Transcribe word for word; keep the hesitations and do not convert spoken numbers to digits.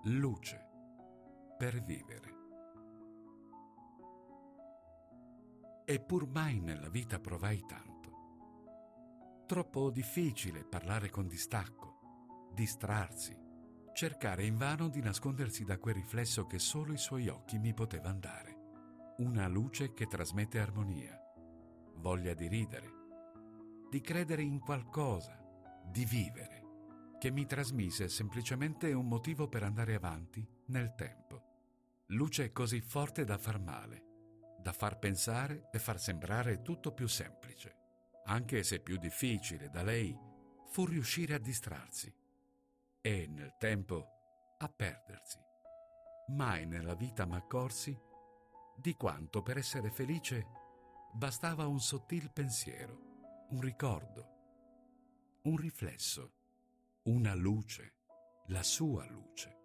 Luce per vivere. Eppur mai nella vita provai tanto. Troppo difficile parlare con distacco, distrarsi, cercare invano di nascondersi da quel riflesso che solo i suoi occhi mi potevano dare. Una luce che trasmette armonia, voglia di ridere, di credere in qualcosa, di vivere, che mi trasmise semplicemente un motivo per andare avanti nel tempo. Luce così forte da far male, da far pensare e far sembrare tutto più semplice, anche se più difficile da lei fu riuscire a distrarsi e, nel tempo, a perdersi. Mai nella vita m'accorsi di quanto per essere felice bastava un sottil pensiero, un ricordo, un riflesso, una luce, la sua luce.